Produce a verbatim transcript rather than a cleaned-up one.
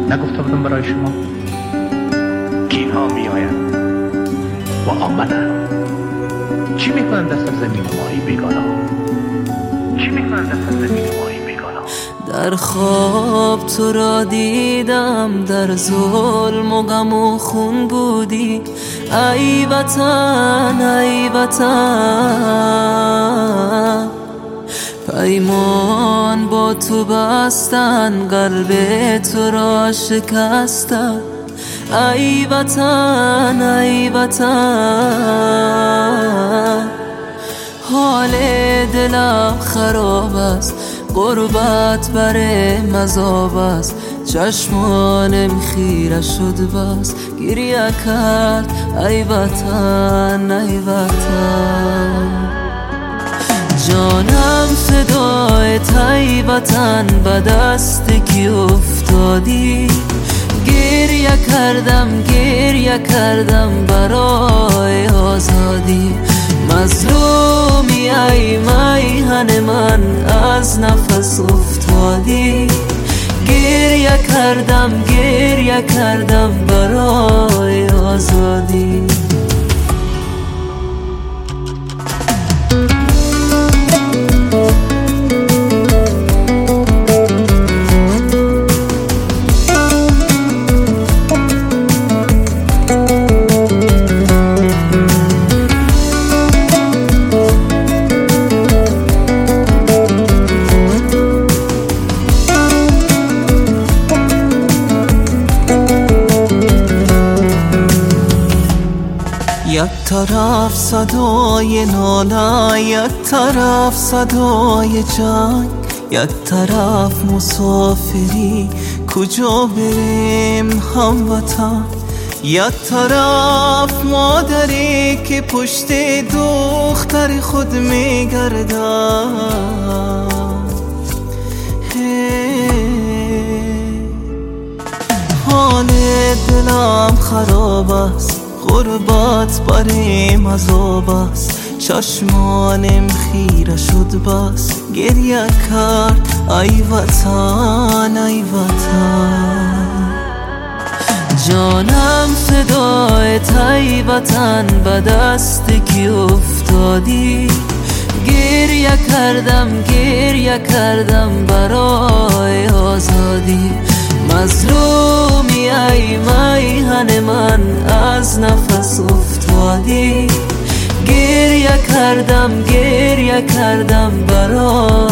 نگفته بودم برای شما کینها می آیند و آمدند. چی میکنند دست از زمین ماهی بیگانا؟ چی میکنند دست از زمین ماهی بیگانا؟ در خواب تو را دیدم، در ظلم و غم و خون بودی. ای وطن ای وطن، پیمان با تو بستن، قلب تو را شکستن. ای وطن ای وطن، حال دلم خراب است، غربت بر مذاب است. چشمانم خیره شد بس، گریه کرد ای وطن ای وطن. جانم فدایت ای وطن، به دست کی افتادی؟ گریه کردم گریه کردم برای آزادی. مظلومی ای میهن من، از نفس افتادی. گریه کردم گریه کردم برای آزادی. یک طرف صدای ناله، یک طرف صدای جنگ، یک طرف مسافری کجا بریم هموطن. یک طرف مادری که پشت دختر خود میگردد. حال دلم خراب است، غربت بریم عذاب است. چشمانم خیره شد بس، گریه کرد ای وطن ای وطن. جانم فدایت ای وطن، به دست کی افتادی؟ گریه کردم گریه کردم برای آزادی. مظلومی ای میهن من، از نفس افتادی. گریه کردم گریه کردم برای